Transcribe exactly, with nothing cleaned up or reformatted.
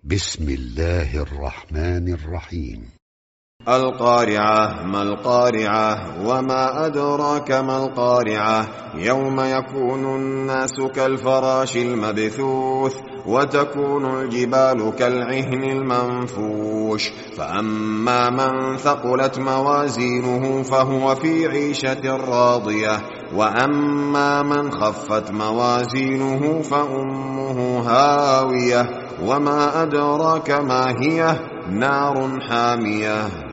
بسم الله الرحمن الرحيم. القارعة. ما القارعة؟ وما أدراك ما القارعة؟ يوم يكون الناس كالفراش المبثوث وتكون الجبال كالعهن المنفوش. فأما من ثقلت موازينه فهو في عيشة راضية، وأما من خفت موازينه فأمه هاوية. وما أدراك ما هي؟ نار حامية.